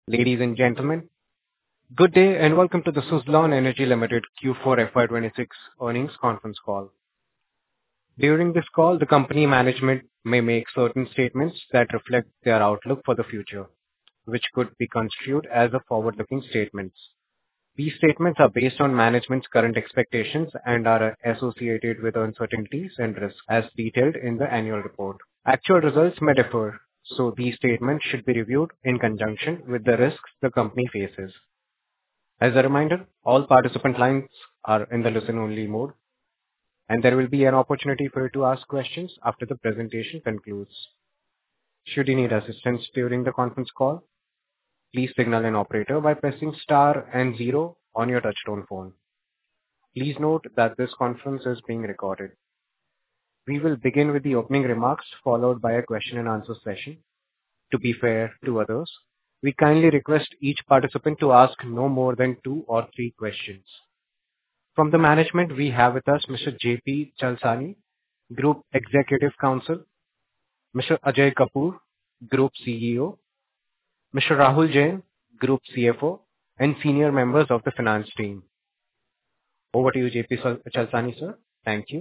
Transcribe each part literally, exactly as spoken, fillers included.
Ladies and gentlemen, good day and welcome to the Suzlon Energy Limited Q four F Y twenty-six earnings conference call. During this call, the company management may make certain statements that reflect their outlook for the future, which could be construed as a forward-looking statements. These statements are based on management's current expectations and are associated with uncertainties and risks as detailed in the annual report. Actual results may differ, so these statements should be reviewed in conjunction with the risks the company faces. As a reminder, all participant lines are in the listen-only mode, and there will be an opportunity for you to ask questions after the presentation concludes. Should you need assistance during the conference call, please signal an operator by pressing star and zero on your touchtone phone. Please note that this conference is being recorded. We will begin with the opening remarks, followed by a question and answer session. To be fair to others, we kindly request each participant to ask no more than two or three questions. From the management, we have with us Mister J P Chalasani, Group Executive Council, Mister Ajay Kapur, Group C E O, Mister Rahul Jain, Group C F O, and senior members of the finance team. Over to you, J P Chalasani, sir. Thank you.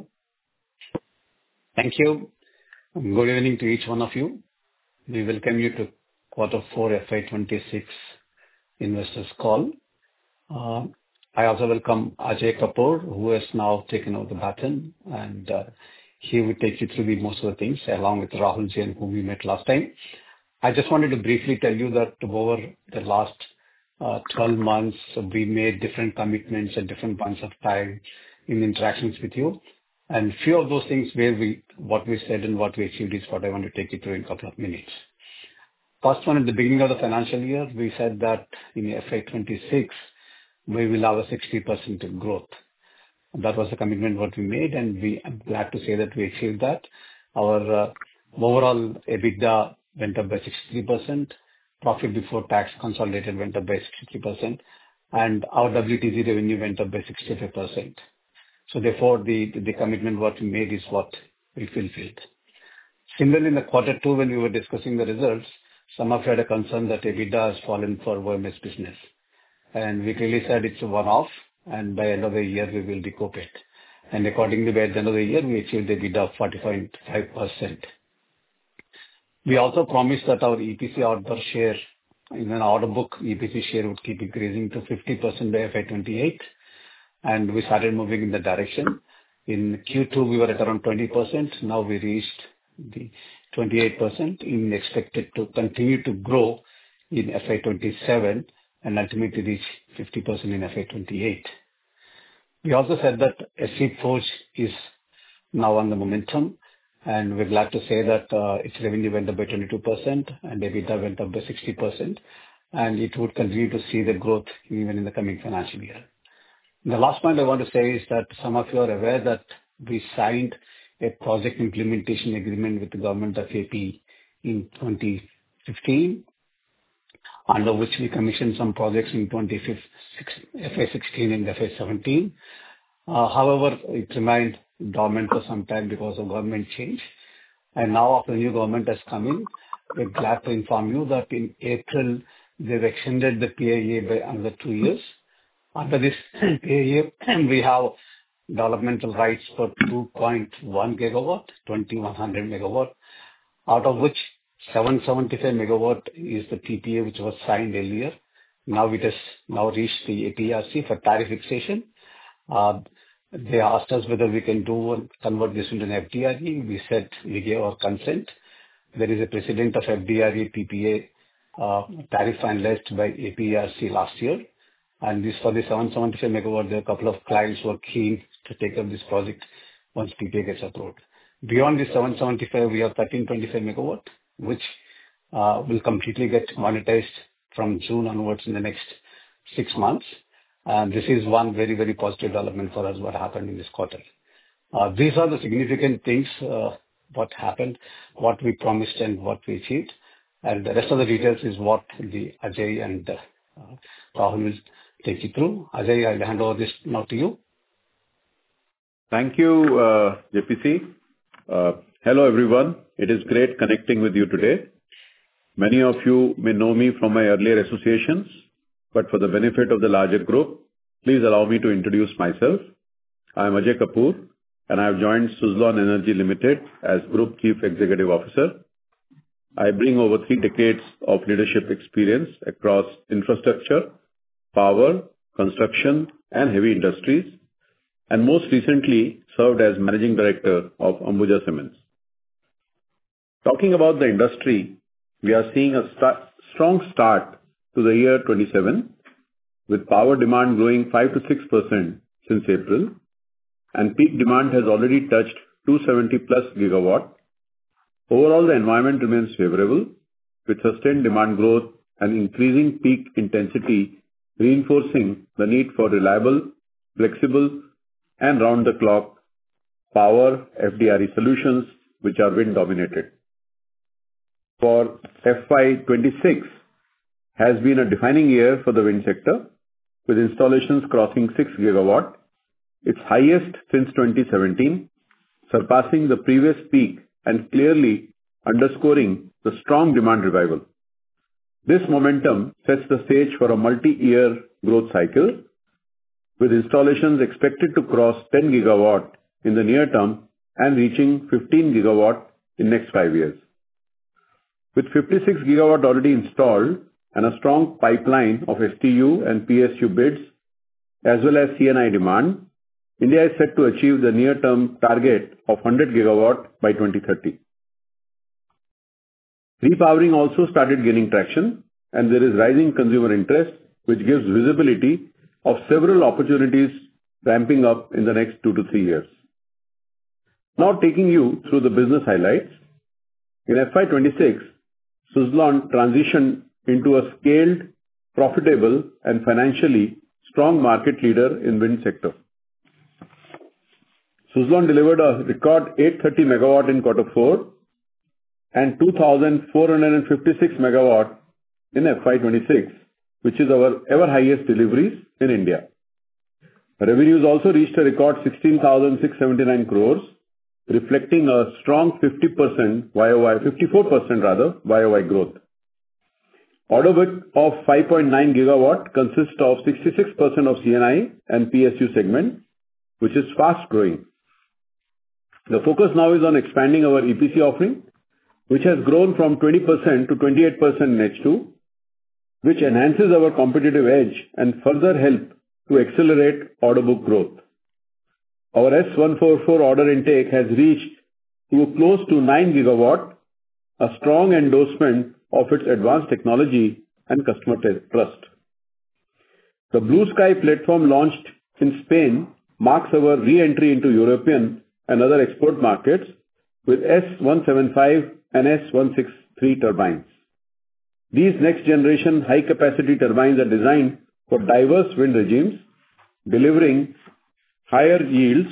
Thank you. Good evening to each one of you. We welcome you to Quarter four F Y twenty-six investors call. Uh, I also welcome Ajay Kapur, who has now taken over the baton, and uh, he will take you through the most of the things, along with Rahul Jain, whom we met last time. I just wanted to briefly tell you that over the last uh, twelve months, we made different commitments at different points of time in interactions with you. And few of those things where we, what we said and what we achieved is what I want to take you through in a couple of minutes. First one, at the beginning of the financial year, we said that in F Y twenty-six, we will have a sixty percent growth. That was the commitment what we made, and we I'm glad to say that we achieved that. Our uh, overall EBITDA went up by sixty-three percent. Profit before tax consolidated went up by sixty-three percent, and our W T G revenue went up by sixty-five percent. So therefore, the, the commitment what we made is what we fulfilled. Similarly, in the quarter two, when we were discussing the results, some of you had a concern that EBITDA has fallen for O M S business. And we clearly said it's a one-off, and by end of the year, we will recoup it. And accordingly, by the end of the year, we achieved EBITDA of forty point five percent. We also promised that our E P C order share, in an order book, E P C share would keep increasing to fifty percent by F Y twenty-eight. And we started moving in that direction. In Q two, we were at around twenty percent. Now we reached the twenty-eight percent, in expected to continue to grow in F Y twenty-seven and ultimately reach fifty percent in F Y twenty-eight. We also said that Acetic Forge is now on the momentum, and we're glad to say that uh, its revenue went up by twenty-two percent and EBITDA went up by sixty percent, and it would continue to see the growth even in the coming financial year. The last point I want to say is that some of you are aware that we signed a project implementation agreement with the government of A P in twenty fifteen, under which we commissioned some projects in F Y sixteen and F Y seventeen. Uh, however, it remained dormant for some time because of government change. And now after the new government has come in, we're glad to inform you that in April, they've extended the P I A by another two years. Under this P I A, we have developmental rights for two point one gigawatt, twenty-one hundred megawatt, out of which seven hundred seventy-five megawatt is the P P A which was signed earlier. Now it has now reached the A P R C for tariff fixation. Uh, they asked us whether we can do and convert this into an F D R E. We said we gave our consent. There is a precedent of F D R E P P A uh, tariff finalized by A P R C last year. And this for the seven hundred seventy-five megawatt, there are a couple of clients who are keen to take up this project once P P A gets approved. Beyond this seven hundred seventy-five, we have thirteen twenty-five megawatt, which uh, will completely get monetized from June onwards in the next six months. And this is one very, very positive development for us, what happened in this quarter. Uh, these are the significant things, uh, what happened, what we promised and what we achieved. And the rest of the details is what the Ajay and uh, Rahul will take you through. Ajay, I'll hand over this now to you. Thank you, uh, J P C. Uh, hello, everyone. It is great connecting with you today. Many of you may know me from my earlier associations, but for the benefit of the larger group, please allow me to introduce myself. I am Ajay Kapoor, and I have joined Suzlon Energy Limited as Group Chief Executive Officer. I bring over three decades of leadership experience across infrastructure, power, construction, and heavy industries, and most recently served as Managing Director of Ambuja Cements. Talking about the industry, we are seeing a start, strong start to the year twenty-seven, with power demand growing five to six percent since April, and peak demand has already touched two hundred seventy plus gigawatt. Overall, the environment remains favorable, with sustained demand growth and increasing peak intensity, reinforcing the need for reliable, flexible, and round-the-clock power F D R E solutions, which are wind-dominated. For F Y twenty-six has been a defining year for the wind sector, with installations crossing six gigawatt, its highest since twenty seventeen, surpassing the previous peak and clearly underscoring the strong demand revival. This momentum sets the stage for a multi-year growth cycle, with installations expected to cross ten gigawatt in the near term and reaching fifteen gigawatt in next five years. With fifty-six gigawatt already installed and a strong pipeline of S T U and P S U bids, as well as C N I demand, India is set to achieve the near-term target of one hundred gigawatt by twenty thirty. Repowering also started gaining traction, and there is rising consumer interest, which gives visibility of several opportunities ramping up in the next two to three years. Now taking you through the business highlights. In F Y twenty-six, Suzlon transitioned into a scaled, profitable, and financially strong market leader in wind sector. Suzlon delivered a record eight hundred thirty megawatt in quarter four and two thousand four hundred fifty-six megawatt in F Y twenty-six, which is our ever highest deliveries in India. Revenues also reached a record sixteen thousand six hundred seventy-nine crores, reflecting a strong fifty percent Y O Y, fifty-four percent rather, Y O Y growth. Order book of five point nine gigawatt consists of sixty-six percent of C N I and P S U segment, which is fast growing. The focus now is on expanding our E P C offering, which has grown from twenty percent to twenty-eight percent in H two, which enhances our competitive edge and further help to accelerate order book growth. Our S one forty-four order intake has reached to close to nine gigawatt, a strong endorsement of its advanced technology and customer trust. The Blue Sky platform launched in Spain marks our re-entry into European and other export markets with S one seventy-five and S one sixty-three turbines. These next-generation high-capacity turbines are designed for diverse wind regimes, delivering higher yields,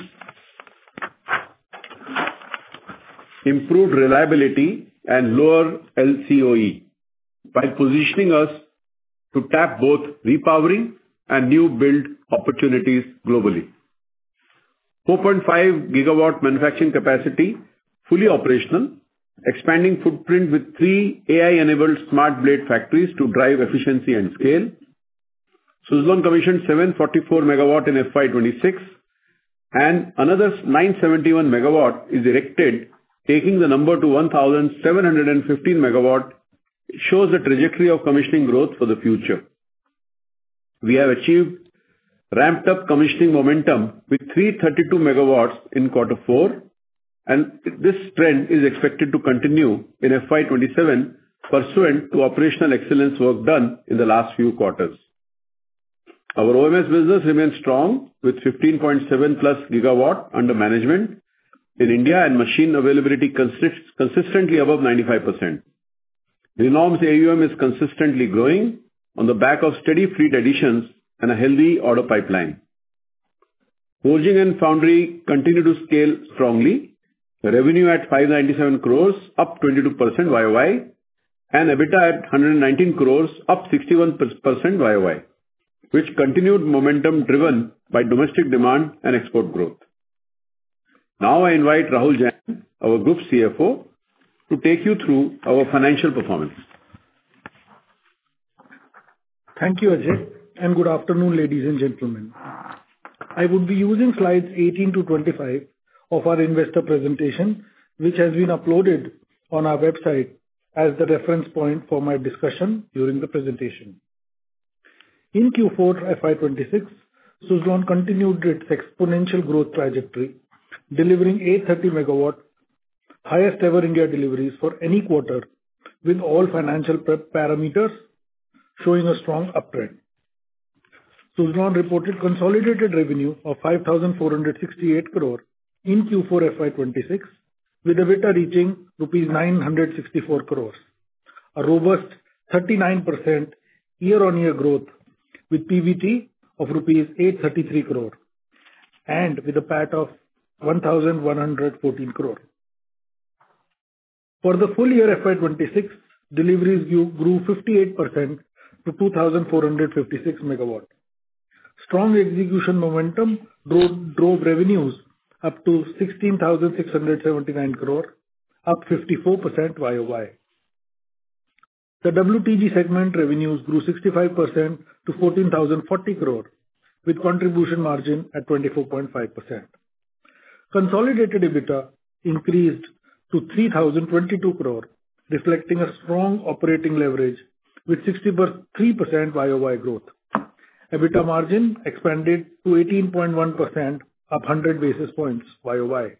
improved reliability, and lower L C O E, by positioning us to tap both repowering and new build opportunities globally. four point five gigawatt manufacturing capacity, fully operational, expanding footprint with three A I-enabled smart blade factories to drive efficiency and scale. Suzlon commissioned seven hundred forty-four megawatt in F Y twenty-six, and another nine hundred seventy-one megawatt is erected, taking the number to one thousand seven hundred fifteen megawatt. It shows the trajectory of commissioning growth for the future. We have achieved ramped up commissioning momentum with three hundred thirty-two megawatts in quarter four, and this trend is expected to continue in F Y twenty-seven, pursuant to operational excellence work done in the last few quarters. Our O M S business remains strong with fifteen point seven plus gigawatt under management in India, and machine availability consist consistently above ninety-five percent. Renom's A U M is consistently growing on the back of steady fleet additions and a healthy order pipeline. Forging and Foundry continue to scale strongly. The revenue at five hundred ninety-seven crores, up twenty-two percent Y O Y, and EBITDA at one hundred nineteen crores, up sixty-one percent Y O Y, which continued momentum driven by domestic demand and export growth. Now I invite Rahul Jain, our Group C F O, to take you through our financial performance. Thank you, Ajay, and good afternoon, ladies and gentlemen. I would be using slides eighteen to twenty-five of our investor presentation, which has been uploaded on our website as the reference point for my discussion during the presentation. In Q four F Y twenty-six, Suzlon continued its exponential growth trajectory, delivering eight hundred thirty megawatt, highest ever India deliveries for any quarter, with all financial parameters showing a strong uptrend. Suzlon reported consolidated revenue of five thousand four hundred sixty-eight crore in Q four F Y twenty-six, with EBITDA reaching rupees nine hundred sixty-four crores, a robust thirty-nine percent year-on-year growth, with P B T of rupees eight hundred thirty-three crore and with a P A T of one thousand one hundred fourteen crore. For the full year F Y twenty-six, deliveries grew fifty-eight percent to two thousand four hundred fifty-six megawatt. Strong execution momentum drove, drove revenues up to sixteen thousand six hundred seventy-nine crore, up fifty-four percent Y O Y. The W T G segment revenues grew sixty-five percent to fourteen thousand forty crore, with contribution margin at twenty-four point five percent. Consolidated EBITDA increased to three thousand twenty-two crore, reflecting a strong operating leverage with sixty-three percent Y O Y growth. EBITDA margin expanded to eighteen point one percent, up one hundred basis points Y O Y.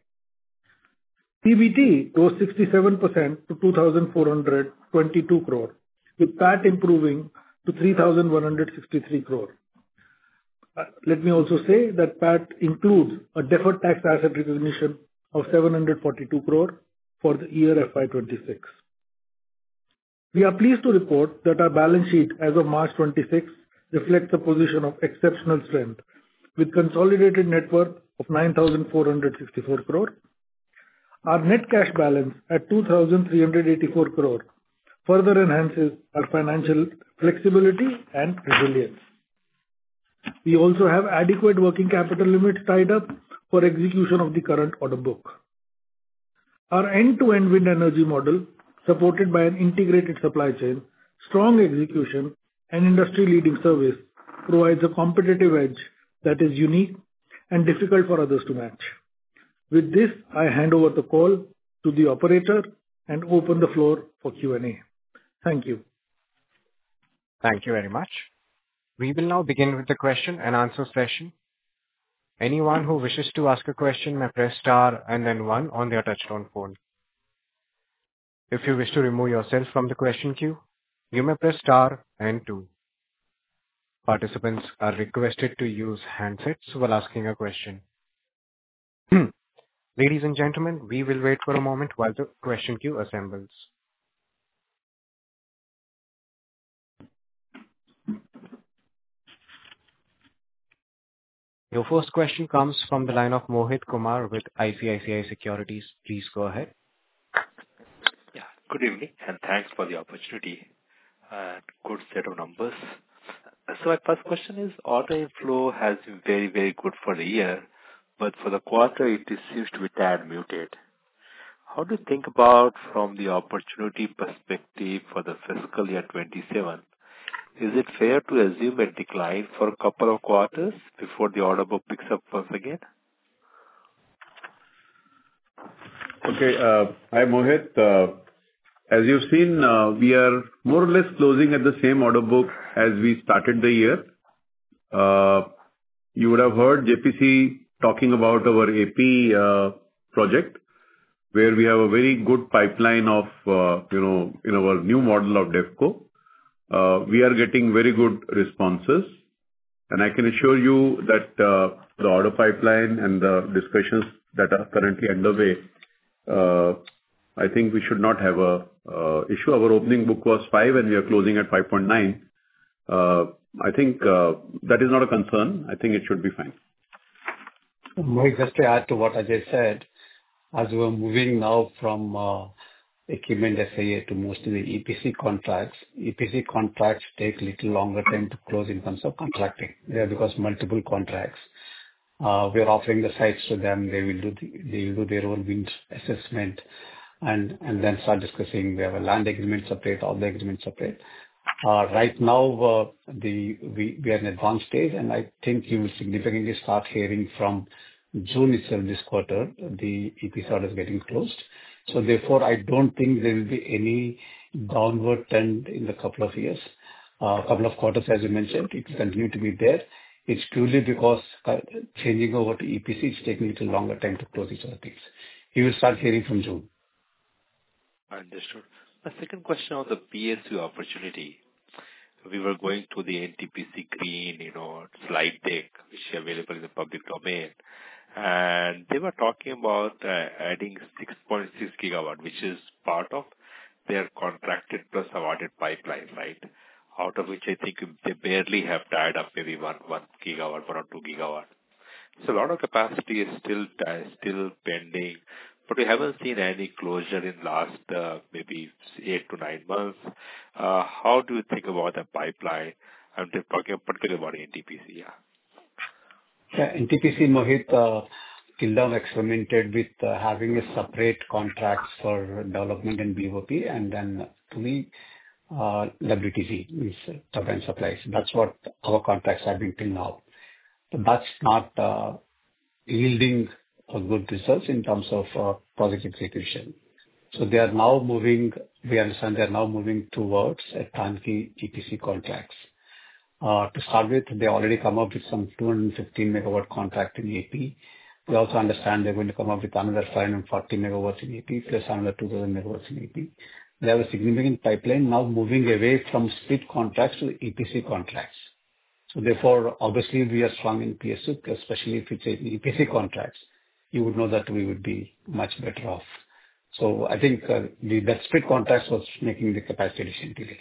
P B T rose sixty-seven percent to two thousand four hundred twenty-two crore, with P A T improving to three thousand one hundred sixty-three crore. Uh, let me also say that P A T includes a deferred tax asset recognition of seven hundred forty-two crore for the year F Y twenty-six. We are pleased to report that our balance sheet as of March twenty-sixth reflects a position of exceptional strength, with consolidated net worth of nine thousand four hundred sixty-four crore. Our net cash balance at two thousand three hundred eighty-four crore further enhances our financial flexibility and resilience. We also have adequate working capital limits tied up for execution of the current order book. Our end-to-end wind energy model, supported by an integrated supply chain, strong execution, and industry-leading service, provides a competitive edge that is unique and difficult for others to match. With this, I hand over the call to the operator and open the floor for Q and A. Thank you. Thank you very much. We will now begin with the question and answer session. Anyone who wishes to ask a question may press star and then one on their touchtone phone. If you wish to remove yourself from the question queue, you may press star and two. Participants are requested to use handsets while asking a question. Ladies and gentlemen, we will wait for a moment while the question queue assembles. Your first question comes from the line of Mohit Kumar with I C I C I Securities. Please go ahead. Yeah, good evening, and thanks for the opportunity. Uh, good set of numbers. So my first question is, order inflow has been very, very good for the year, but for the quarter it is, seems to be tad muted. How do you think about from the opportunity perspective for the fiscal year twenty-seven? Is it fair to assume a decline for a couple of quarters before the order book picks up once again? Okay. uh, Hi, Mohit. Uh, As you've seen, uh, we are more or less closing at the same order book as we started the year. Uh, You would have heard J P C talking about our A P uh, project, where we have a very good pipeline of, uh, you know, in our new model of DevCo. Uh, We are getting very good responses, and I can assure you that uh, the order pipeline and the discussions that are currently underway, uh, I think we should not have a uh, issue. Our opening book was five, and we are closing at five point nine. Uh, I think uh, that is not a concern. I think it should be fine. Mohit, just to add to what Ajay said, as we're moving now from uh, equipment S A A to mostly the E P C contracts, E P C contracts take little longer time to close in terms of contracting. They are because multiple contracts. Uh, we are offering the sites to them. They will do the, they will do their own wind assessment, and and then start discussing. We have a land agreement separate, all the agreements separate, Uh, Right now, uh, the we we are in advanced stage, and I think you will significantly start hearing from June itself this quarter, the E P C order is getting closed. So therefore, I don't think there will be any downward trend in the couple of years. A couple of quarters, as you mentioned, it will continue to be there. It's purely because uh, changing over to E P C, it's taking a little longer time to close these other things. You will start hearing from June. Understood. My second question on the P S U opportunity. We were going to the N T P C Green, you know, slide deck, which is available in the public domain, and they were talking about uh, adding six point six gigawatt, which is part of their contracted plus awarded pipeline, right? Out of which I think they barely have tied up maybe one one gigawatt, one or two gigawatt. So a lot of capacity is still uh, still pending, but we haven't seen any closure in last uh, maybe eight to nine months. Uh, How do you think about the pipeline? I'm just talking particularly about N T P C, yeah. Yeah, N T P C, Mohit, uh, till now experimented with uh, having a separate contracts for development and B O P, and then to the uh, W T C, means uh, turbine supplies. That's what our contracts have been till now. But that's not uh, yielding a good results in terms of uh, project execution. So they are now moving, we understand they are now moving towards a turnkey E P C contracts. Uh, To start with, they already come up with some two hundred fifteen megawatt contract in A P. We also understand they're going to come up with another five hundred forty megawatts in A P, plus another two thousand megawatts in A P. They have a significant pipeline now moving away from split contracts to E P C contracts. So therefore, obviously, we are strong in P S U, especially if it's a E P C contracts. You would know that we would be much better off. So I think uh, the that split contracts was making the capacity addition delay.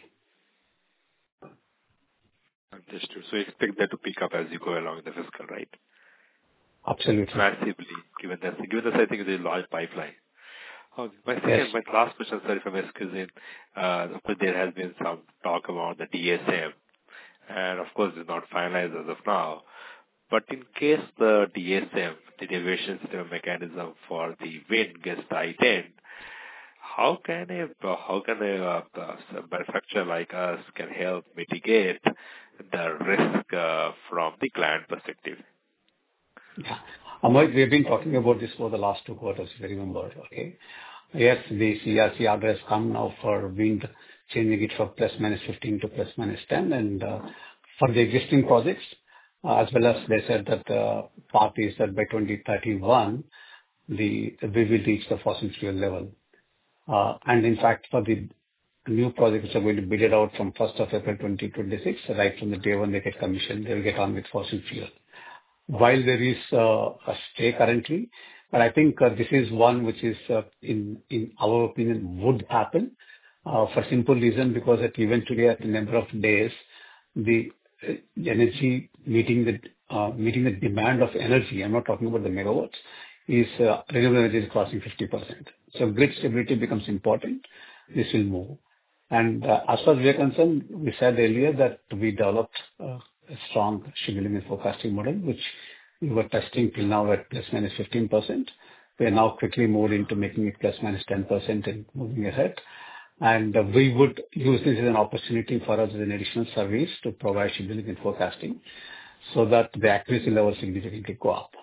Understood. So you expect that to pick up as you go along in the fiscal, right? Absolutely. Massively, given that, given that I think it's a large pipeline. Okay. My second, Yes. my last question, sorry if I'm excusing. Uh, Of course, there has been some talk about the D S M, and of course, it's not finalized as of now. But in case the D S M, the deviation system mechanism for the wind gets tightened, how can a how can a uh, uh, manufacturer like us can help mitigate the risk uh, from the client perspective? Yeah. Amoy, we've been talking about this for the last two quarters, if you remember. Okay. Yes, the C R C order has come now for wind, changing it from plus minus fifteen to plus minus ten. And uh, for the existing projects, uh, as well as they said that the path is that by twenty thirty-one, the we will reach the fossil fuel level. Uh, And in fact, for the new projects which are going to bid it out from first of April twenty twenty-six, right from the day when they get commissioned, they will get on with fossil fuel. While there is uh, a stay currently, but I think uh, this is one which is, uh, in in our opinion, would happen uh, for simple reason, because at eventually at the number of days, the uh, energy meeting the uh, meeting the demand of energy, I'm not talking about the megawatts, is uh, renewable energy is crossing fifty percent. So grid stability becomes important. This will move. And uh, as far as we are concerned, we said earlier that we developed uh, a strong scheduling and forecasting model, which we were testing till now at plus minus fifteen percent. We are now quickly moved into making it plus minus ten percent and moving ahead. And uh, we would use this as an opportunity for us as an additional service to provide scheduling and forecasting so that the accuracy level significantly go up.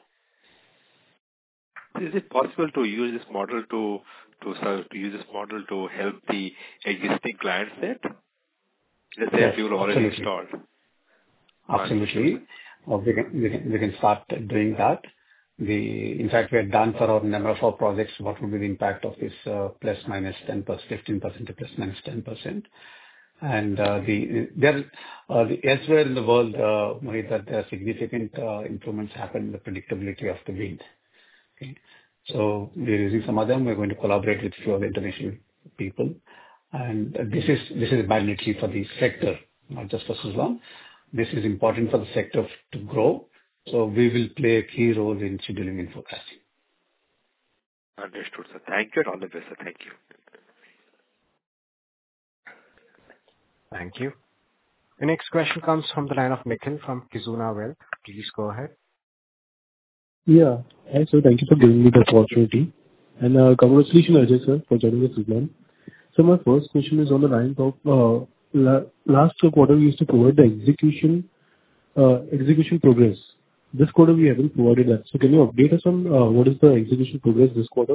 Is it possible to use this model to to serve, to use this model to help the existing client set? Let's say Yes, if you've already absolutely. installed. Absolutely. Uh, We can we can we can start doing that. The In fact, we have done for our number of our projects, what would be the impact of this uh, plus minus ten percent, fifteen percent to plus minus ten percent. And uh, the there uh, the elsewhere in the world, uh, Mohit, that there are significant uh, improvements happen in the predictability of the wind. Okay. So we're using some of them. We're going to collaborate with few other international people. And uh, this is this is mandatory for the sector, not just for Suzlon. This is important for the sector to grow. So we will play a key role in scheduling and forecasting. Understood, sir. Thank you and all the best, sir. Thank you. Thank you. The next question comes from the line of Nikhil from Kizuna Wealth. Please go ahead. Yeah. Hi, sir. Thank you for giving me the opportunity. And uh, congratulations, Ajay, sir, for joining the Suzlon. So my first question is on the lines of uh, la- last quarter, we used to provide the execution uh, execution progress. This quarter, we haven't provided that. So can you update us on uh, what is the execution progress this quarter?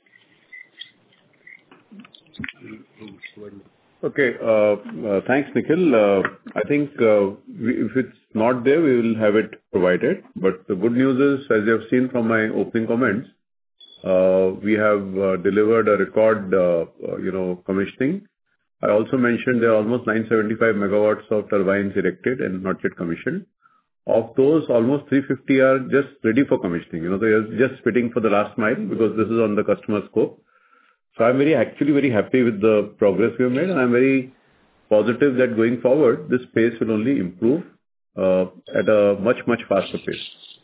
Okay. uh, uh, Thanks, Nikhil. Uh, I think uh, we- if it's not there, we will have it provided. But the good news is, as you have seen from my opening comments, uh, we have uh, delivered a record uh, uh, you know, commissioning. I also mentioned there are almost nine hundred seventy-five megawatts of turbines erected and not yet commissioned. Of those, almost three hundred fifty are just ready for commissioning. You know, they are just waiting for the last mile because this is on the customer scope. So I'm very, actually very happy with the progress we have made, and I'm very positive that going forward, this pace will only improve uh, at a much, much faster pace.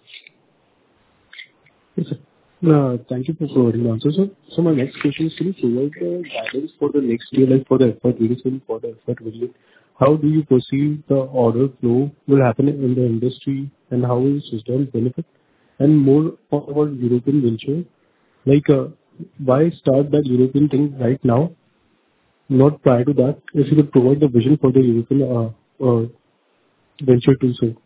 Yes, sir. Uh, Thank you for providing the answer, sir. So my next question is, can you provide the guidance for the next year, like for the F Y twenty-seven, for the F Y twenty-eight? How do you perceive the order flow will happen in the industry, and how will Suzlon benefit? And more about European venture, like, uh, why start that European thing right now, not prior to that? If you could provide the vision for the European uh, uh, venture too, sir.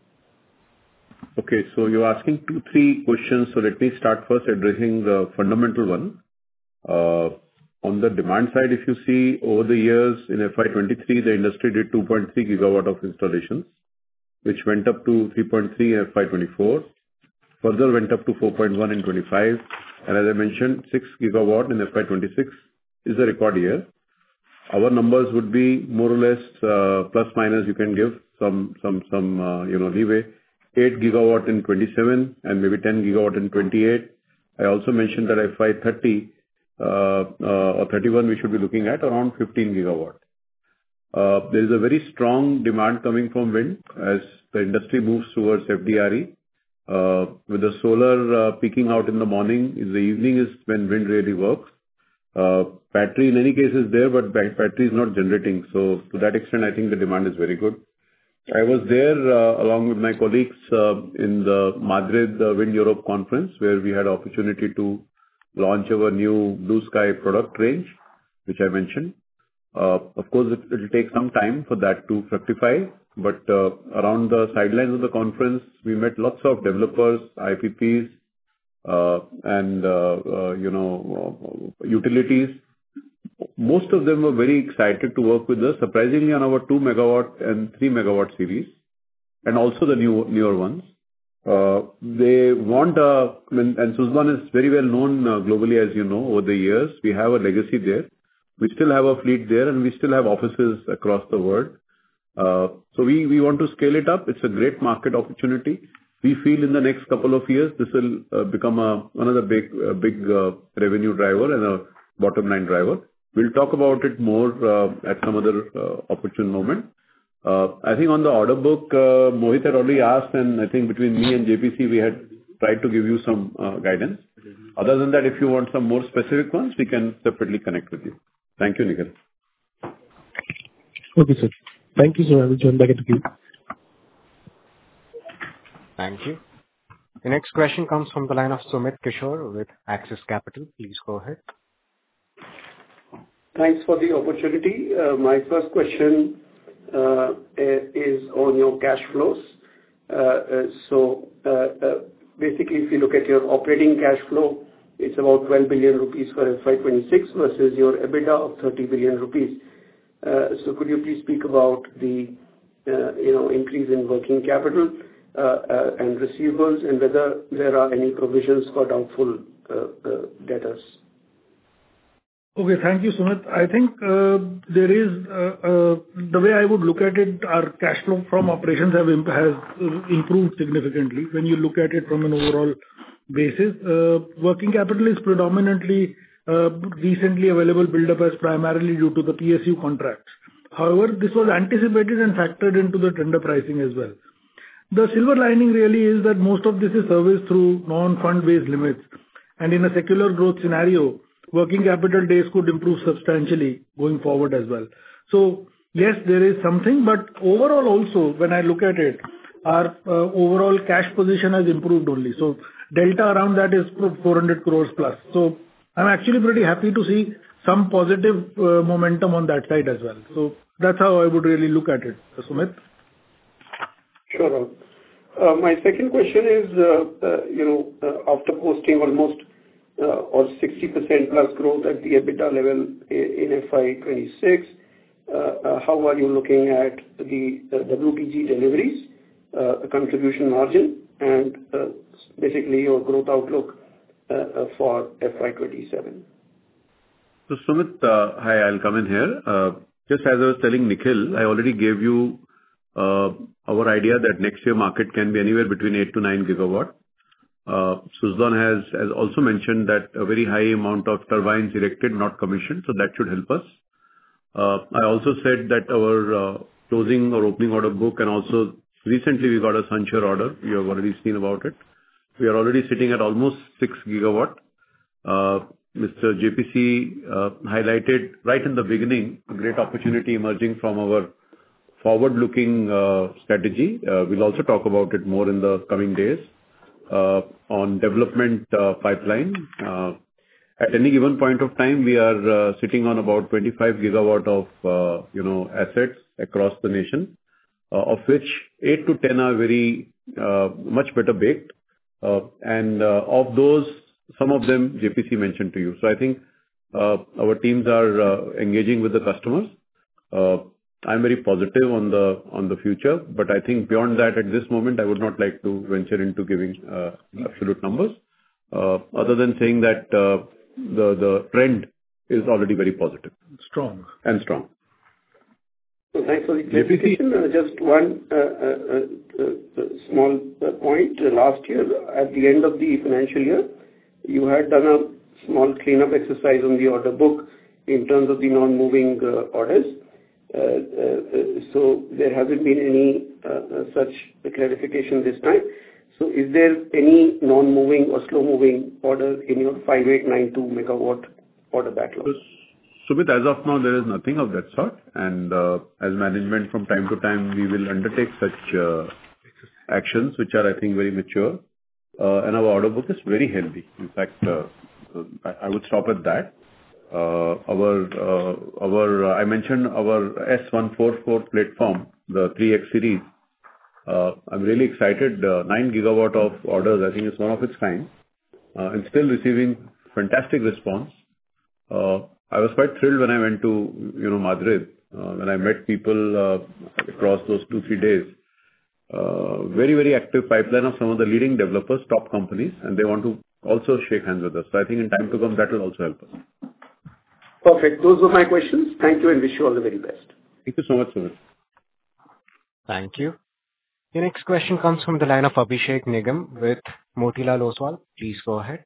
Okay, so you're asking two, three questions. So let me start first addressing the fundamental one. Uh, On the demand side, if you see over the years in F Y twenty-three, the industry did two point three gigawatt of installations, which went up to three point three in F Y twenty-four, further went up to four point one in twenty-five, and as I mentioned, six gigawatt in F Y twenty-six is a record year. Our numbers would be more or less, uh, plus minus, you can give some, some, some, uh, you know, leeway. eight gigawatt in twenty-seven and maybe ten gigawatt in twenty-eight. I also mentioned that F Y thirty uh, uh, or thirty-one, we should be looking at around fifteen gigawatt. Uh, There is a very strong demand coming from wind as the industry moves towards F D R E. Uh, With the solar uh, peaking out in the morning, in the evening is when wind really works. Uh, Battery in any case is there, but ba- battery is not generating. So to that extent, I think the demand is very good. I was there uh, along with my colleagues uh, in the Madrid uh, Wind Europe conference, where we had opportunity to launch our new Blue Sky product range, which I mentioned. Uh, Of course, it will take some time for that to fructify, but uh, around the sidelines of the conference, we met lots of developers, I P Ps, uh, and uh, uh, you know, uh, utilities. Most of them were very excited to work with us, surprisingly, on our two megawatt and three megawatt series, and also the new newer ones. Uh, They want a... And and Suzlon is very well known uh, globally, as you know, over the years. We have a legacy there. We still have a fleet there, and we still have offices across the world. Uh, So we we want to scale it up. It's a great market opportunity. We feel in the next couple of years, this will uh, become a another big uh, big uh, revenue driver and a bottom line driver. We'll talk about it more uh, at some other uh, opportune moment. Uh, I think on the order book, uh, Mohit had already asked, and I think between me and J P C, we had tried to give you some uh, guidance. Other than that, if you want some more specific ones, we can separately connect with you. Thank you, Nikhil. Okay, sir. Thank you, sir. I will join back at the queue. Thank you. The next question comes from the line of Sumit Kishore with Axis Capital. Please go ahead. Thanks for the opportunity. Uh, My first question uh, is on your cash flows. Uh, uh, So, uh, uh, basically, if you look at your operating cash flow, it's about twelve billion rupees for F Y twenty-six versus your EBITDA of thirty billion rupees. Uh, So could you please speak about the, uh, you know, increase in working capital uh, uh, and receivables, and whether there are any provisions for doubtful uh, uh, debtors? Okay, thank you, Sumit. I think uh, there is uh, uh, the way I would look at it, our cash flow from operations have imp- has uh, improved significantly when you look at it from an overall basis. Uh, Working capital is predominantly uh, recently available build-up as primarily due to the P S U contracts. However, this was anticipated and factored into the tender pricing as well. The silver lining really is that most of this is serviced through non-fund based limits, and in a secular growth scenario, working capital days could improve substantially going forward as well. So yes, there is something, but overall also, when I look at it, our uh, overall cash position has improved only. So delta around that is four hundred crores plus. So I'm actually pretty happy to see some positive uh, momentum on that side as well. So That's how I would really look at it. Sumit? Sure. Uh, My second question is, uh, uh, you know, uh, after posting almost uh, or sixty percent plus growth at the EBITDA level i- in F Y twenty-six, uh, uh, how are you looking at the uh, W P G deliveries, uh, contribution margin, and uh, basically your growth outlook uh, uh, for F Y twenty-seven? So Sumit, uh, hi, I'll come in here. Uh, Just as I was telling Nikhil, I already gave you uh, our idea that next year market can be anywhere between eight to nine gigawatt. Uh, Suzlon has has also mentioned that a very high amount of turbines erected, not commissioned, so that should help us. Uh, I also said that our uh, closing or opening order book, and also recently we got a Sunsure order. You have already seen about it. We are already sitting at almost six gigawatt. Uh, Mister J P C uh, highlighted right in the beginning a great opportunity emerging from our forward-looking uh, strategy. Uh, We'll also talk about it more in the coming days uh, on development uh, pipeline. Uh, At any given point of time, we are uh, sitting on about twenty-five gigawatt of, uh, you know, assets across the nation, uh, of which eight to ten are very uh, much better baked. Uh, And uh, of those, some of them J P C mentioned to you. So I think uh, our teams are uh, engaging with the customers. Uh, I'm very positive on the on the future, but I think beyond that, at this moment, I would not like to venture into giving uh, absolute numbers, uh, other than saying that uh, the the trend is already very positive. Strong. And strong. So thanks for the clarification. Uh, Just one uh, uh, uh, uh, small uh, point. Uh, Last year, at the end of the financial year, you had done a small cleanup exercise on the order book in terms of the non-moving uh, orders. Uh, uh, uh, So there hasn't been any uh, uh, such clarification this time. So is there any non-moving or slow-moving order in your five eight nine two megawatt order backlog? Sumit, as of now, there is nothing of that sort. And uh, as management, from time to time, we will undertake such uh, actions, which are, I think, very mature. Uh, And our order book is very healthy. In fact, uh, I I would stop at that. Uh, Our, uh, our uh, I mentioned our S one forty-four platform, the three X series. Uh, I'm really excited. Uh, nine gigawatt of orders, I think it's one of its kind, uh, and still receiving fantastic response. Uh, I was quite thrilled when I went to, you know, Madrid, uh, when I met people uh, across those two, three days. Uh, Very, very active pipeline of some of the leading developers, top companies, and they want to also shake hands with us. So I think in time to come, that will also help us. Perfect. Those were my questions. Thank you and wish you all the very best. Thank you so much, Sumit. Thank you. The next question comes from the line of Abhishek Nigam with Motilal Oswal. Please go ahead.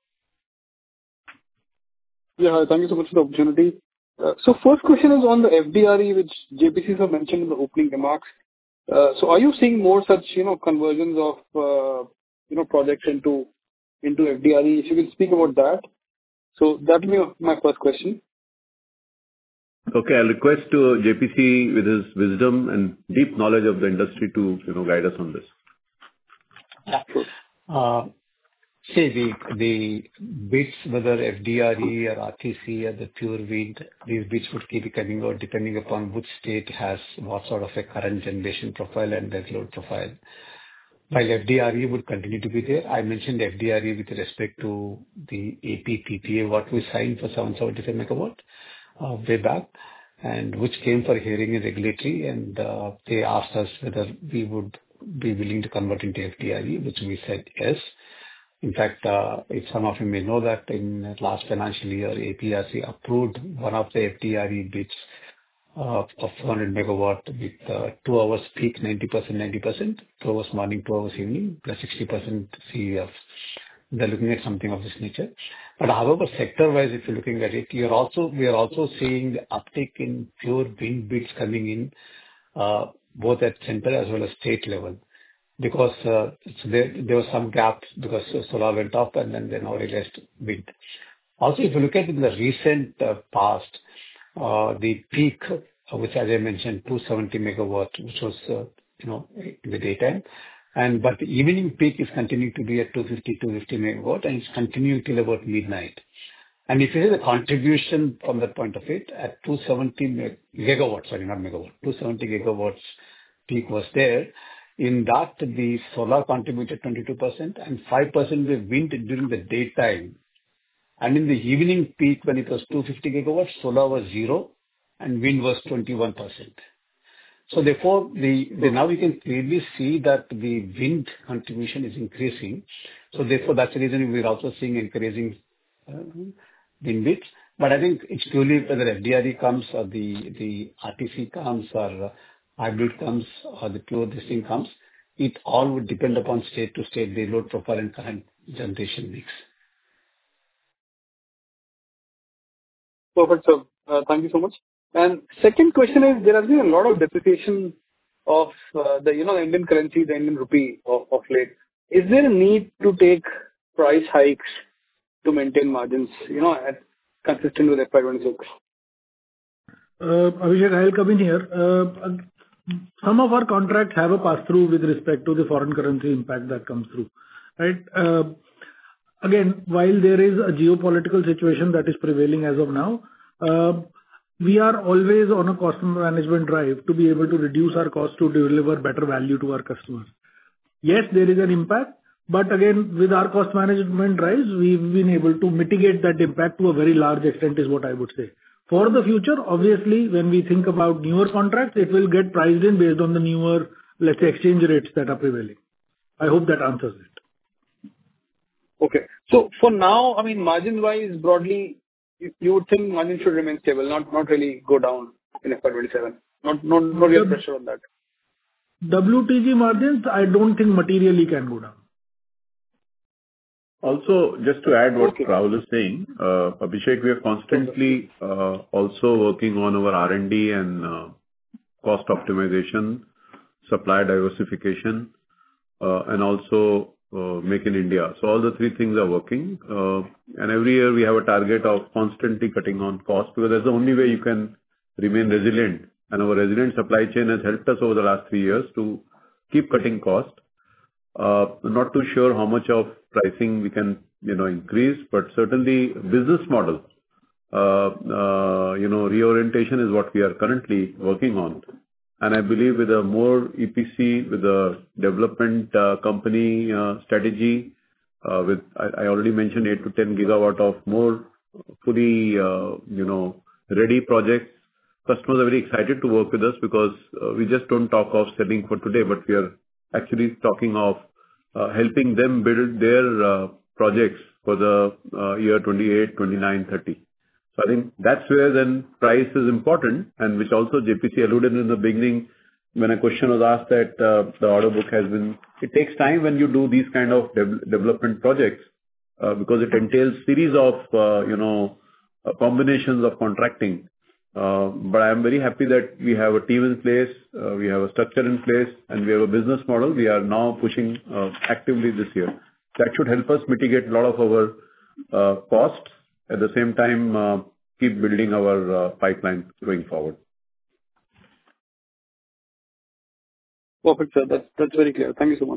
Yeah, hi, thank you so much for the opportunity. Uh, So first question is on the F D R E, which J P C have mentioned in the opening remarks. Uh, So are you seeing more such, you know, conversions of, uh, you know, projects into into F D R E? If you can speak about that. So that will be my first question. Okay, I'll request to J P C, with his wisdom and deep knowledge of the industry, to, you know, guide us on this. Yeah. Uh, See, the the bids, whether F D R E or R T C or the pure wind, these bids would keep coming out depending upon which state has what sort of a current generation profile and their load profile. While F D R E would continue to be there, I mentioned F D R E with respect to the A P P P A, what we signed for seven seventy-five megawatt uh, way back, and which came for hearing in regulatory, and uh, they asked us whether we would be willing to convert into F D R E, which we said yes. In fact, uh, if some of you may know that in last financial year, A P R C approved one of the F D R E bids uh, of four hundred megawatt with uh, two hours peak, ninety percent, ninety percent, two hours morning, two hours evening, plus sixty percent C E F. They're looking at something of this nature. But however, sector-wise, if you're looking at it, you're also we are also seeing the uptick in pure wind bids coming in, uh, both at center as well as state level. Because uh, so there there was some gaps because solar went up and then they now realized wind. Also, if you look at in the recent uh, past, uh, the peak, uh, which as I mentioned, two hundred seventy megawatt, which was uh, you know in the daytime, and but the evening peak is continuing to be at two hundred fifty, two hundred fifty megawatt, and it's continuing till about midnight. And if you see the contribution from that point of it, at two hundred seventy gigawatts, sorry, not megawatt, two hundred seventy gigawatts peak was there. In that, the solar contributed twenty-two percent and five percent the wind during the daytime. And in the evening peak, when it was two hundred fifty gigawatts, solar was zero and wind was twenty-one percent. So therefore, the, the now we can clearly see that the wind contribution is increasing. So therefore, that's the reason we're also seeing increasing uh, wind bits. But I think it's purely whether F D R E comes or the, the R T C comes or uh, hybrid comes or the pure this thing comes. It all would depend upon state to state, the load profile and current generation mix. Perfect, sir. Uh, Thank you so much. And second question is, there has been a lot of depreciation of uh, the, you know, Indian currency, the Indian rupee of of late. Is there a need to take price hikes to maintain margins, you know, at consistent with F Y twenty-six? Uh, Abhishek, I'll come in here. Uh, Some of our contracts have a pass-through with respect to the foreign currency impact that comes through, right? Uh, Again, while there is a geopolitical situation that is prevailing as of now, uh, we are always on a cost management drive to be able to reduce our costs to deliver better value to our customers. Yes, there is an impact, but again, with our cost management drives, we've been able to mitigate that impact to a very large extent, is what I would say. For the future, obviously, when we think about newer contracts, it will get priced in based on the newer, let's say, exchange rates that are prevailing. I hope that answers it. Okay. So for now, I mean, margin-wise, broadly, you you would think margin should remain stable, not not really go down in F Y twenty-seven. Not not no real pressure on that. W T G margins, I don't think materially can go down. Also, just to add what Okay. Rahul is saying, uh, Abhishek, we are constantly uh, also working on our R and D and uh, cost optimization, supply diversification, uh, and also uh, Make in India. So all the three things are working. Uh, And every year we have a target of constantly cutting on cost, because that's the only way you can remain resilient. And our resilient supply chain has helped us over the last three years to keep cutting cost. Uh, Not too sure how much of pricing we can, you know, increase, but certainly business model, uh, uh, you know, reorientation is what we are currently working on. And I believe with a more E P C, with a development uh, company uh, strategy, uh, with I I already mentioned eight to ten gigawatt of more fully, uh, you know, ready projects. Customers are very excited to work with us because uh, we just don't talk of selling for today, but we are actually talking of uh, helping them build their uh, projects for the uh, year twenty-eight, twenty-nine, thirty. So I think that's where then price is important, and which also J P C alluded in the beginning when a question was asked that uh, the order book has been. It takes time when you do these kind of dev- development projects uh, because it entails series of uh, you know uh, combinations of contracting. Uh, But I am very happy that we have a team in place, uh, we have a structure in place, and we have a business model we are now pushing uh, actively this year. That should help us mitigate a lot of our uh, costs, at the same time, uh, keep building our uh, pipeline going forward. Perfect, sir. That's that's very clear. Thank you so much.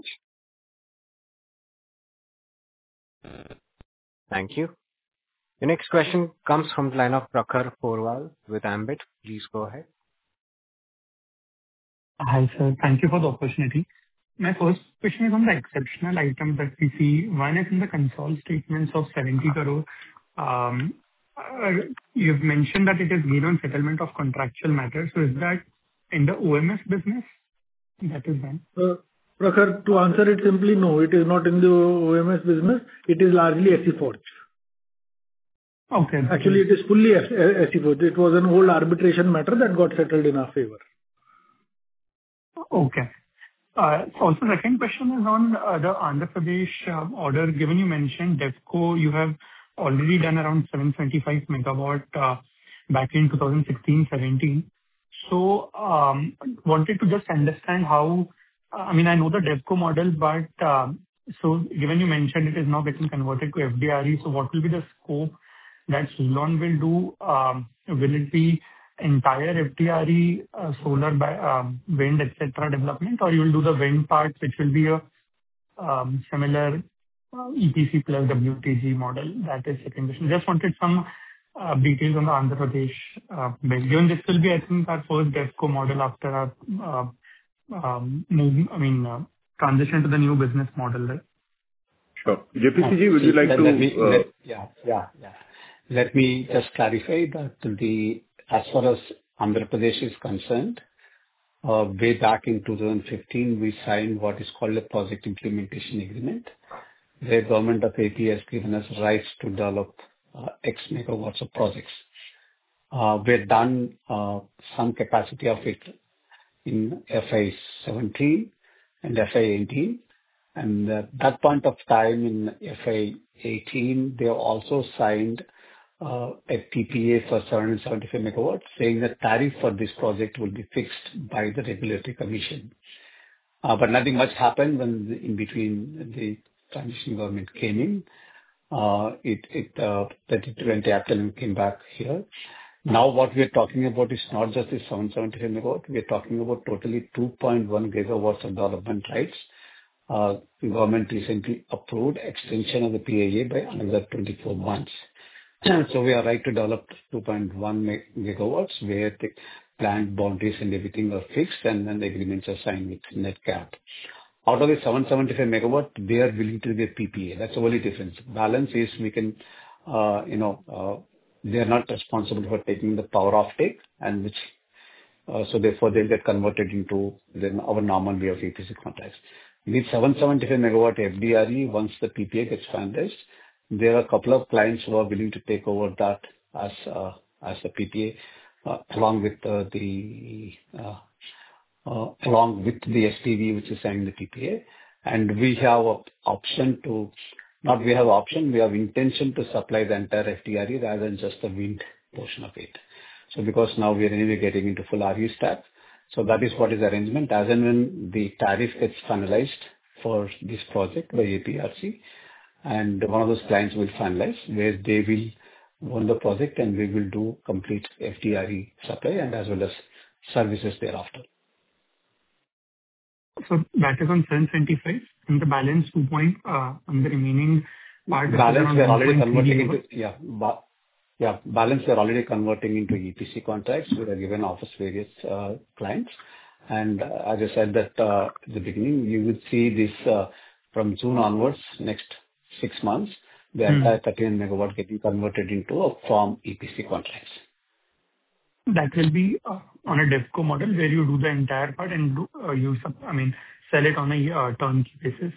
Thank you. The next question comes from the line of Prakhar Porwal with Ambit. Please go ahead. Hi, sir. Thank you for the opportunity. My first question is on the exceptional items that we see. One is in the consolidated statements of seventy crore. Um, uh, You've mentioned that it is gain on settlement of contractual matters. So is that in the O M S business that is done? Uh, Prakhar, to answer it simply, no, it is not in the O M S business. It is largely S E Forge. Okay. Actually, it is fully S E Forge. It was an old arbitration matter that got settled in our favor. Okay. Uh, Also, second question is on uh, the Andhra Pradesh uh, order. Given you mentioned DevCo, you have already done around seven twenty-five megawatt uh, back in two thousand sixteen seventeen. So, um, wanted to just understand how, I mean, I know the DevCo model, but um, so given you mentioned it is now getting converted to F D R E, so what will be the scope that Suzlon will do? Um, Will it be entire F D R E, uh, solar, by, um, wind, et cetera, development, or you will do the wind part, which will be a um, similar uh, E P C plus W T G model? That is second question. Just wanted some uh, details on the Andhra Pradesh uh, bit. Given this will be, I think, our first DevCo model after our uh, um, move, I mean, uh, transition to the new business model, right? Sure. J P C G, would you like Let to? let me, uh, let- yeah, yeah, yeah. Let me just clarify that the, as far as Andhra Pradesh is concerned, uh, way back in two thousand fifteen, we signed what is called a project implementation agreement, where government of A P has given us rights to develop uh, X megawatts of projects. Uh, We've done uh, some capacity of it in F Y seventeen and F Y eighteen. And at that point of time in F Y eighteen, they also signed uh, a P P A for seven hundred seventy-five megawatts, saying the tariff for this project will be fixed by the regulatory commission. Uh, But nothing much happened when the- in between the transition government came in. Uh, It it uh, that it went after and came back here. Now, what we are talking about is not just the seven hundred seventy-five megawatt. We are talking about totally two point one gigawatts of development rights. Uh, The government recently approved extension of the P A A by another twenty-four months. So we are right to develop two point one meg- gigawatts, where the plant boundaries and everything are fixed, and then the agreements are signed with NetCap. Out of the seven hundred seventy-five megawatt, they are willing to give P P A. That's the only difference. Balance is we can, uh, you know, uh, they are not responsible for taking the power offtake, and which, uh, so therefore they'll get converted into then our normal way of E P C contracts. With seven hundred seventy-five megawatt F D R E, once the P P A gets finalized, there are a couple of clients who are willing to take over that as uh, as a P P A, uh, along with uh, the uh, uh, along with the S P V, which is signing the P P A. And we have an option to, not we have option, we have intention to supply the entire F D R E rather than just the wind portion of it. So because now we are anyway getting into full R E stack, so that is what is the arrangement. As and when the tariff gets finalized for this project by A P R C, and one of those clients will finalize, where they will own the project and we will do complete F D R E supply and as well as services thereafter. So that is on seven twenty-five, and the balance two point, uh, on the remaining part is Balance, around we are already one point three converting into, gigawatts. yeah, ba- yeah, balance we are already converting into E P C contracts. We are given offers various uh, clients. And uh, as I said that uh, at the beginning, you would see this uh, from June onwards, next six months, the Hmm. entire thirty-nine megawatt getting converted into a firm E P C contracts. That will be uh, on a DevCo model where you do the entire part and do, uh, you sub- I mean, sell it on a uh, turnkey basis.